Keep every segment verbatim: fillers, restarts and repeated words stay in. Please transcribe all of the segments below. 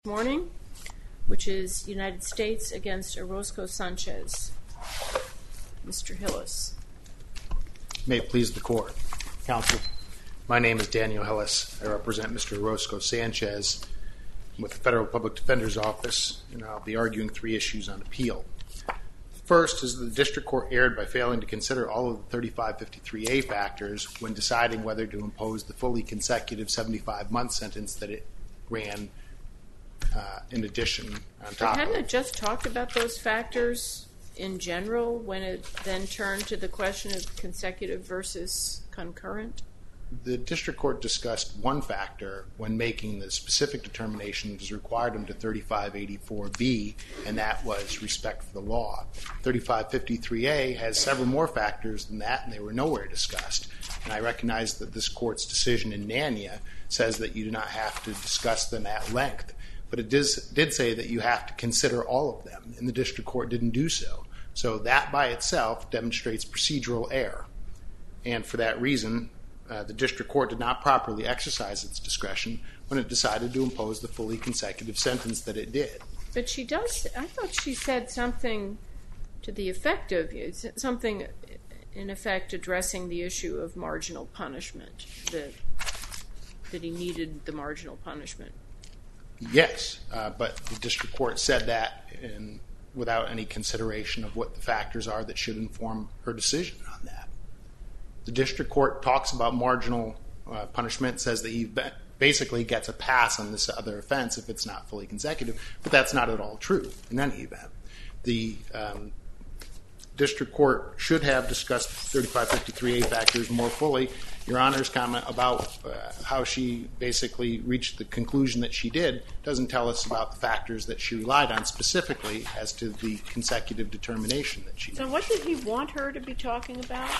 Morning, which is United States against Orozco Sanchez. Mister Hillis. May it please the court. Counsel, my name is Daniel Hillis. I represent Mister Orozco Sanchez with the Federal Public Defender's Office, and I'll be arguing three issues on appeal. First is that the district court erred by failing to consider all of the thirty-five fifty-three A factors when deciding whether to impose the fully consecutive seventy-five month sentence that it ran Uh, in addition, on top but hadn't of, it just talked about those factors in general when it then turned to the question of consecutive versus concurrent? the district court discussed one factor when making the specific determination that is required under thirty-five eighty-four B, and that was respect for the law. thirty-five fifty-three A has several more factors than that, and they were nowhere discussed. And I recognize that this court's decision in Nania says that you do not have to discuss them at length. But it does, did say that you have to consider all of them, and the district court didn't do so. So that by itself demonstrates procedural error. And for that reason, uh, the district court did not properly exercise its discretion when it decided to impose the fully consecutive sentence that it did. But she does, I thought she said something to the effect of, something in effect addressing the issue of marginal punishment, that, that he needed the marginal punishment. Yes, uh, but the district court said that in, without any consideration of what the factors are that should inform her decision on that. The district court talks about marginal uh, punishment, says that he basically gets a pass on this other offense if it's not fully consecutive, but that's not at all true in any event. The um, district court should have discussed thirty-five fifty-three A factors more fully. Your Honor's comment about uh, how she basically reached the conclusion that she did doesn't tell us about the factors that she relied on specifically as to the consecutive determination that she made. So what did he want her to be talking about?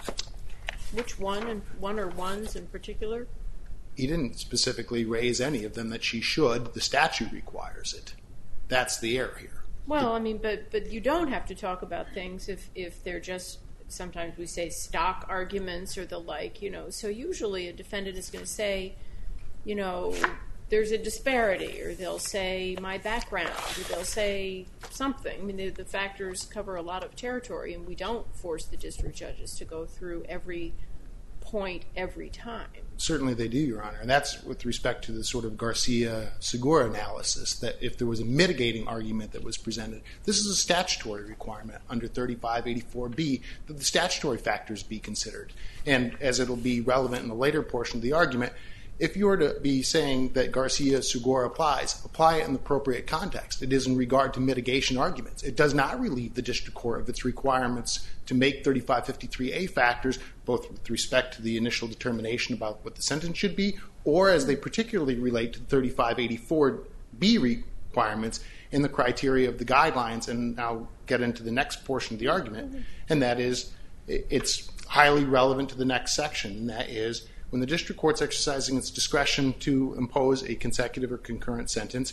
Which one, and one or ones in particular? He didn't specifically raise any of them that she should. The statute requires it. That's the error here. Well, I mean, but but you don't have to talk about things if, if they're just, sometimes we say stock arguments or the like, you know. So usually a defendant is going to say, you know, there's a disparity, or they'll say my background, or they'll say something. I mean, the, the factors cover a lot of territory, and we don't force the district judges to go through every point every time. Certainly they do, Your Honor, and that's with respect to the sort of Garcia-Segura analysis, that if there was a mitigating argument that was presented, this is a statutory requirement under thirty-five eighty-four B that the statutory factors be considered. And as it'll be relevant in the later portion of the argument, if you were to be saying that Garcia-Segura applies, apply it in the appropriate context. It is in regard to mitigation arguments. It does not relieve the district court of its requirements to make thirty-five fifty-three A factors, both with respect to the initial determination about what the sentence should be, or as they particularly relate to thirty-five eighty-four B requirements in the criteria of the guidelines. And I'll get into the next portion of the argument, and that is, it's highly relevant to the next section, and that is, when the district court's exercising its discretion to impose a consecutive or concurrent sentence,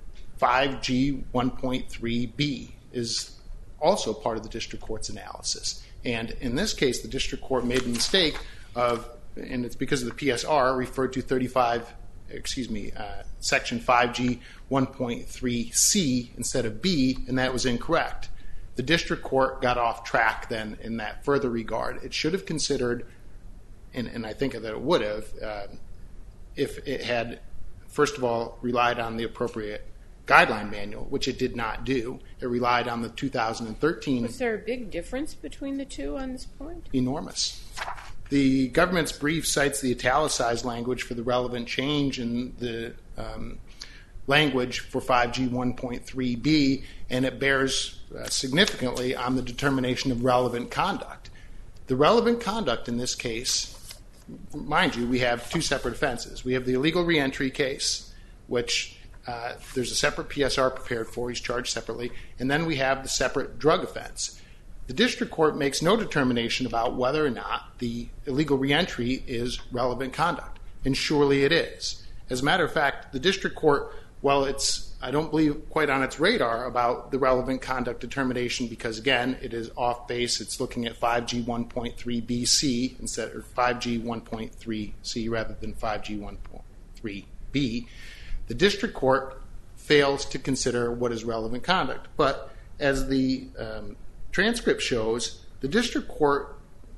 five G one point three B is also part of the district court's analysis. And in this case, the district court made the mistake of, and it's because of the P S R, referred to thirty-five, excuse me, uh, section five G one point three C instead of B, and that was incorrect. The district court got off track then in that further regard. It should have considered, and, and I think that it would have, uh, if it had, first of all, relied on the appropriate guideline manual, which it did not do. It relied on the two thousand thirteen. Was there a big difference between the two on this point? Enormous. The government's brief cites the italicized language for the relevant change in the um, language for five G one point three B, and it bears uh, significantly on the determination of relevant conduct. The relevant conduct in this case, mind you, we have two separate offenses. We have the illegal reentry case, which uh, there's a separate P S R prepared for. He's charged separately. And then we have the separate drug offense. The district court makes no determination about whether or not the illegal reentry is relevant conduct. And surely it is. As a matter of fact, the district court, well, it's, I don't believe, quite on its radar about the relevant conduct determination because, again, it is off base. It's looking at five G one point three B C instead, or five G one point three C rather than five G one point three B. The district court fails to consider what is relevant conduct. But as the um, transcript shows, the district court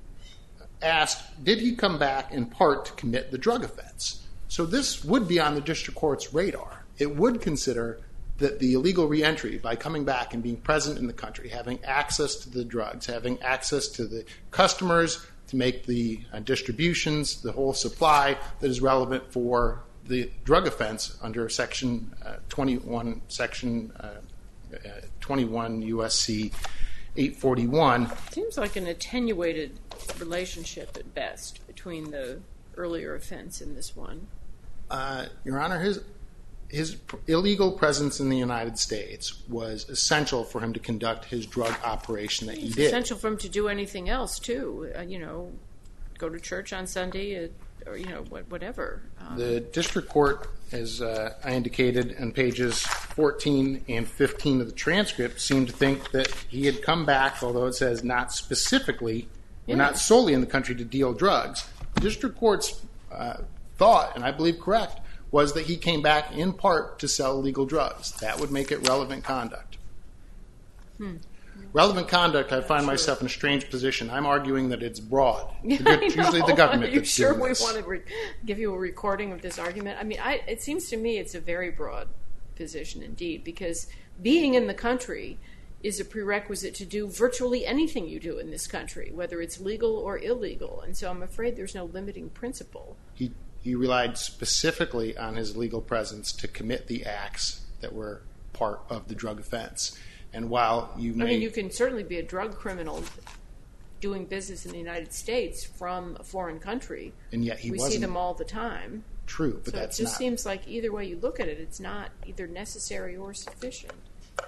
asked, did he come back in part to commit the drug offense? So this would be on the district court's radar. It would consider that the illegal reentry, by coming back and being present in the country, having access to the drugs, having access to the customers to make the uh, distributions, the whole supply that is relevant for the drug offense under Section uh, twenty-one, Section uh, uh, twenty-one U S C eight forty-one. Seems like an attenuated relationship at best between the earlier offense and this one. Uh, Your Honor, his his illegal presence in the United States was essential for him to conduct his drug operation that he It's did. essential for him to do anything else too. Uh, you know, go to church on Sunday, uh, or you know, whatever. Um, The district court, as uh, I indicated on pages fourteen and fifteen of the transcript, seemed to think that he had come back, although it says not specifically, Yeah. or not solely in the country to deal drugs. The district court's uh, thought, and I believe correct, was that he came back in part to sell illegal drugs. That would make it relevant conduct. Hmm. Relevant conduct, I find sure. myself in a strange position. I'm arguing that it's broad. Yeah, The- I know. usually the government Are you that's sure doing we this. want to re- give you a recording of this argument? I mean, I, it seems to me it's a very broad position indeed, because being in the country is a prerequisite to do virtually anything you do in this country, whether it's legal or illegal. And so I'm afraid there's no limiting principle. He, he relied specifically on his legal presence to commit the acts that were part of the drug offense. And while you may... I mean, you can certainly be a drug criminal doing business in the United States from a foreign country. And yet he we wasn't. see them all the time. True, but so that's it just not... seems like either way you look at it, it's not either necessary or sufficient.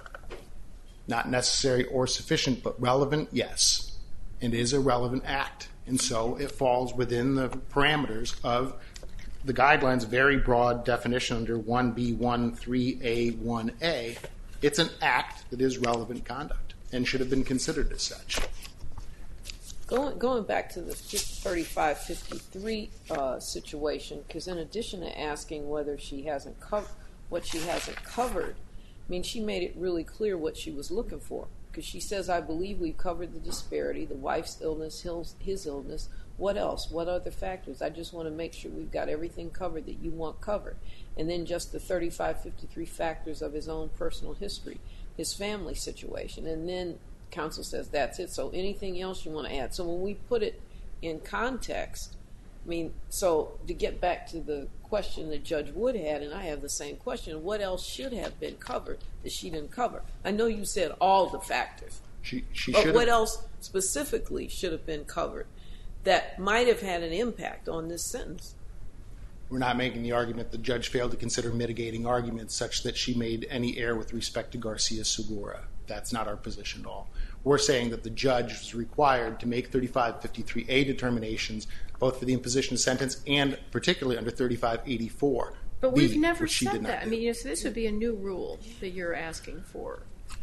Not necessary or sufficient, but relevant, yes. It is a relevant act. And so it falls within the parameters of the guidelines' very broad definition under one B one three A one A. It's an act that is relevant conduct and should have been considered as such. Going, going back to the thirty-five fifty-three uh, situation, because in addition to asking whether she hasn't covered what she hasn't covered, I mean, she made it really clear what she was looking for. Because she says, I believe we've covered the disparity, the wife's illness, his, his illness. What else? What other factors? I just want to make sure we've got everything covered that you want covered. And then just the thirty-five fifty-three factors of his own personal history, his family situation. And then counsel says, that's it. So anything else you want to add? So when we put it in context, I mean, so to get back to the question that Judge Wood had, and I have the same question, what else should have been covered that she didn't cover? I know you said all the factors, She, she but should what have, else specifically should have been covered that might have had an impact on this sentence? We're not making the argument the judge failed to consider mitigating arguments such that she made any error with respect to Garcia-Segura. That's not our position at all. We're saying that the judge was required to make thirty-five fifty-three A determinations both for the imposition of sentence and particularly under thirty-five eighty-four. But B, we've never which she said did not that. I do. mean, you know, so this would be a new rule that you're asking for.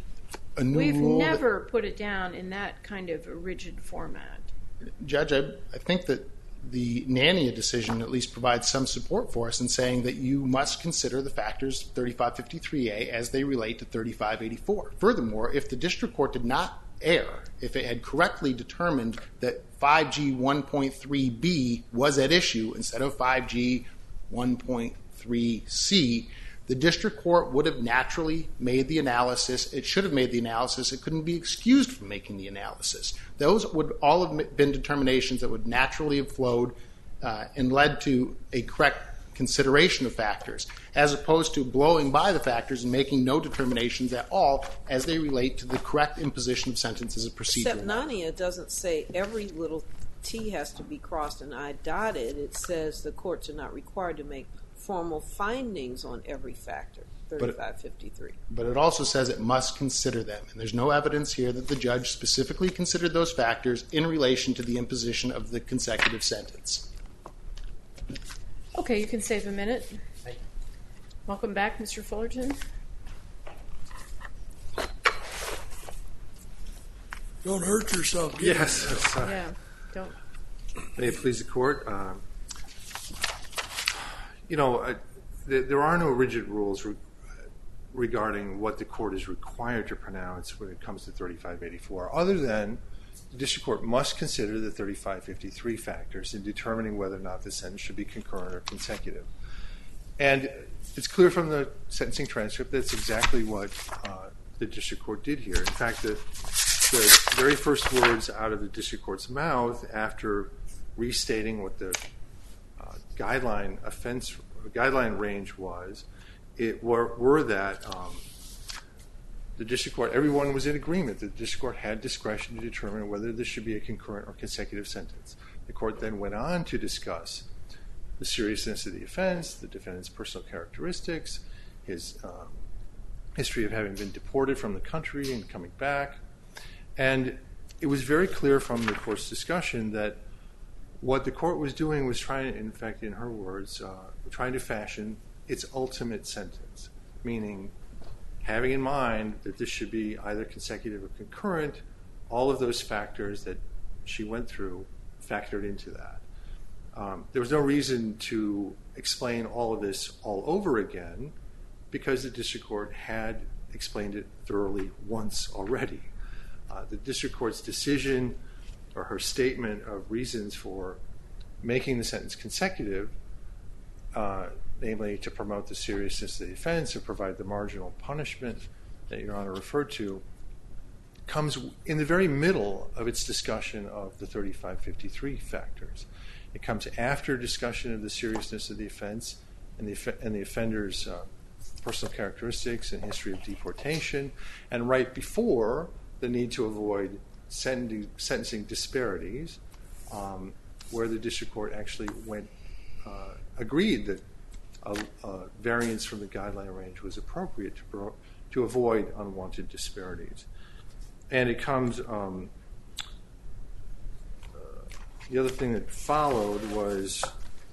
A new We've rule that- never put it down in that kind of a rigid format. Judge, I, I think that the Nania decision at least provides some support for us in saying that you must consider the factors thirty-five fifty-three A as they relate to thirty-five eighty-four. Furthermore, if the district court did not err, if it had correctly determined that five G one point three B was at issue instead of five G one point three C, the district court would have naturally made the analysis. It should have made the analysis. It couldn't be excused from making the analysis. Those would all have been determinations that would naturally have flowed uh, and led to a correct consideration of factors, as opposed to blowing by the factors and making no determinations at all as they relate to the correct imposition of sentence as a procedure. Except Nania doesn't say every little T has to be crossed and I dotted. It says the courts are not required to make formal findings on every factor, thirty-five fifty-three. But it also says it must consider them. And there's no evidence here that the judge specifically considered those factors in relation to the imposition of the consecutive sentence. Okay, you can save a minute. Welcome back, Mister Fullerton. Don't hurt yourself. Yes. yes, uh, Yeah, don't. May it please the court. Um, you know, uh, th- there are no rigid rules re- regarding what the court is required to pronounce when it comes to thirty-five eighty-four, other than the district court must consider the thirty-five fifty-three factors in determining whether or not the sentence should be concurrent or consecutive. And it's clear from the sentencing transcript that's exactly what uh, the district court did here. In fact, the, the very first words out of the district court's mouth after restating what the uh, guideline offense guideline range was, it were, were that um, the district court, everyone was in agreement that the district court had discretion to determine whether this should be a concurrent or consecutive sentence. The court then went on to discuss the seriousness of the offense, the defendant's personal characteristics, his um, history of having been deported from the country and coming back. And it was very clear from the court's discussion that what the court was doing was trying, in fact, in her words, uh, trying to fashion its ultimate sentence, meaning having in mind that this should be either consecutive or concurrent. All of those factors that she went through factored into that. Um, there was no reason to explain all of this all over again because the district court had explained it thoroughly once already. Uh, the district court's decision or her statement of reasons for making the sentence consecutive, uh, namely to promote the seriousness of the offense or provide the marginal punishment that Your Honor referred to, comes in the very middle of its discussion of the thirty-five fifty-three factors. It comes after discussion of the seriousness of the offense and the, and the offender's uh, personal characteristics and history of deportation, and right before the need to avoid sentencing, sentencing disparities, um, where the district court actually went, uh, agreed that a, a variance from the guideline range was appropriate to, pro- to avoid unwanted disparities. And it comes, um, uh, the other thing that followed was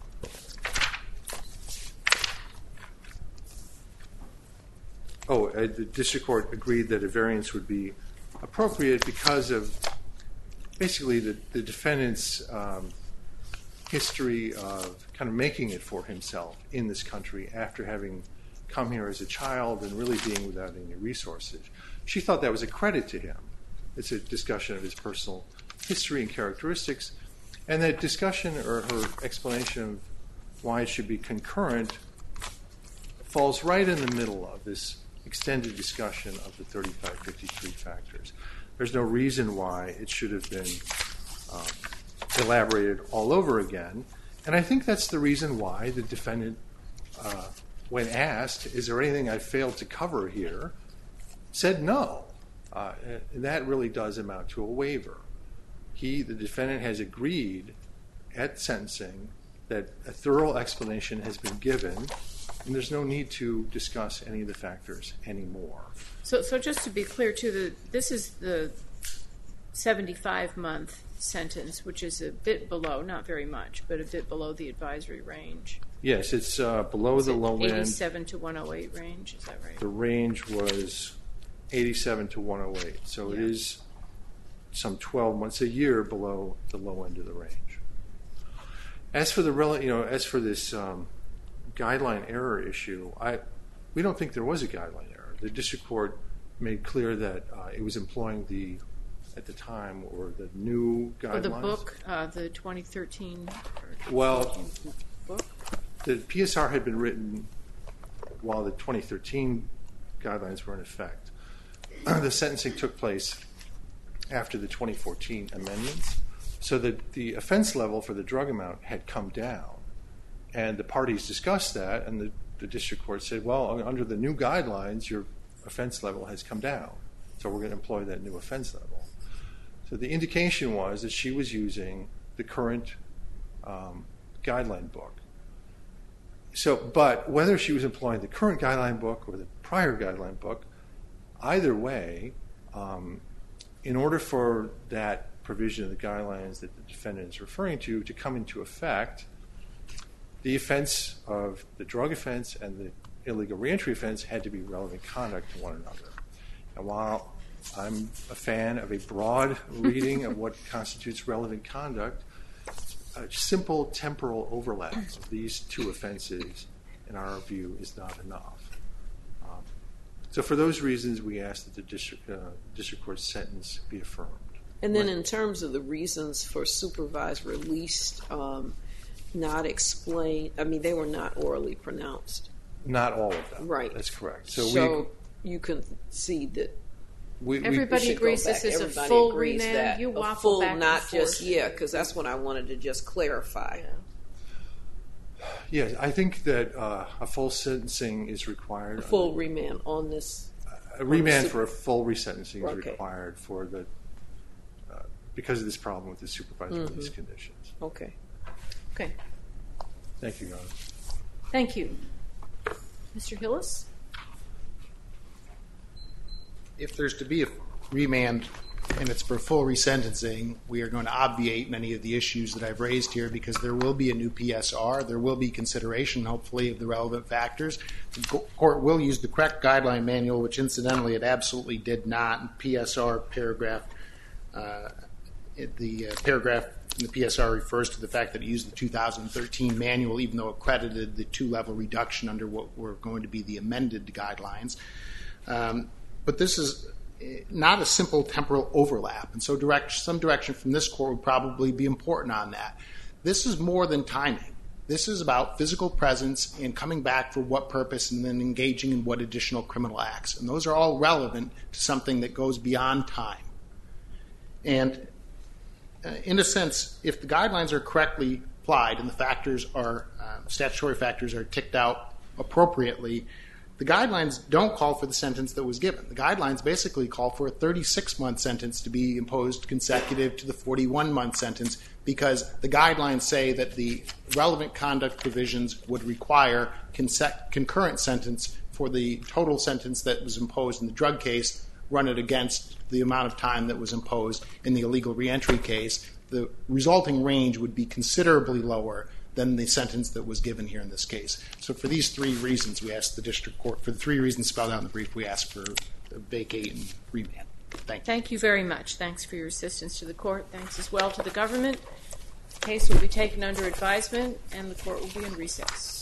oh, uh, the district court agreed that a variance would be appropriate because of basically the, the defendant's um, history of kind of making it for himself in this country after having come here as a child and really being without any resources. She thought that was a credit to him. It's a discussion of his personal history and characteristics, and that discussion or her explanation of why it should be concurrent falls right in the middle of this extended discussion of the thirty-five fifty-three factors. There's no reason why it should have been um, elaborated all over again, and I think that's the reason why the defendant, uh, when asked, is there anything I failed to cover here, said no. Uh, and that really does amount to a waiver. He, the defendant, has agreed at sentencing that a thorough explanation has been given, and there's no need to discuss any of the factors anymore. So, so just to be clear, too, the, this is the seventy-five month sentence, which is a bit below, not very much, but a bit below the advisory range. Yes, it's uh, below is the it low end. eighty-seven to one oh eight range, is that right? The range was eighty-seven to one oh eight, so yeah. It is some twelve months, a year below the low end of the range. As for the rel- you know, as for this um, guideline error issue, I we don't think there was a guideline error. The district court made clear that uh, it was employing the, at the time, or the new guidelines. Or the book, uh, the twenty thirteen Well, book? The P S R had been written while the twenty thirteen guidelines were in effect. The sentencing took place after the twenty fourteen amendments, so that the offense level for the drug amount had come down. And the parties discussed that, and the, the district court said, well, under the new guidelines, your offense level has come down, so we're going to employ that new offense level. So the indication was that she was using the current um, guideline book. So, but whether she was employing the current guideline book or the prior guideline book, either way, um, in order for that provision of the guidelines that the defendant is referring to to come into effect, the offense of the drug offense and the illegal reentry offense had to be relevant conduct to one another. And while I'm a fan of a broad reading of what constitutes relevant conduct, a simple temporal overlap of these two offenses, in our view, is not enough. Um, So for those reasons, we ask that the district, uh, district court sentence be affirmed. And then in terms of the reasons for supervised release, um, not explained, I mean, they were not orally pronounced. Not all of them. Right. That's correct. So, So, you can see that we, we, Everybody we should agrees go this back. is a Everybody full agrees remand. that You a waffle full, back and not forth. just, yeah, because that's what I wanted to just clarify. Yeah. yes, I think that uh, a full sentencing is required. A full remand on this. A remand super- for a full resentencing is Okay. required for the uh, because of this problem with the supervised Mm-hmm. release conditions. Okay. Okay. Thank you, Your Honor. Thank you. Mister Hillis? If there's to be a remand and it's for full resentencing, we are going to obviate many of the issues that I've raised here because there will be a new P S R. There will be consideration, hopefully, of the relevant factors. The court will use the correct guideline manual, which incidentally it absolutely did not. P S R paragraph, uh, it, the uh, paragraph in the P S R refers to the fact that it used the two thousand thirteen manual, even though it credited the two-level reduction under what were going to be the amended guidelines. Um, but this is not a simple temporal overlap, and so direct, some direction from this court would probably be important on that. This is more than timing. This is about physical presence and coming back for what purpose and then engaging in what additional criminal acts. And those are all relevant to something that goes beyond time. And uh, in a sense, if the guidelines are correctly applied and the factors are, uh, statutory factors are ticked out appropriately, the guidelines don't call for the sentence that was given. The guidelines basically call for a thirty-six month sentence to be imposed consecutive to the forty-one month sentence because the guidelines say that the relevant conduct provisions would require conse- concurrent sentence for the total sentence that was imposed in the drug case, run it against the amount of time that was imposed in the illegal reentry case. The resulting range would be considerably lower than the sentence that was given here in this case. So for these three reasons, we ask the district court, for the three reasons spelled out in the brief, we ask for a vacate and remand. Thank you. Thank you very much. Thanks for your assistance to the court. Thanks as well to the government. The case will be taken under advisement, and the court will be in recess.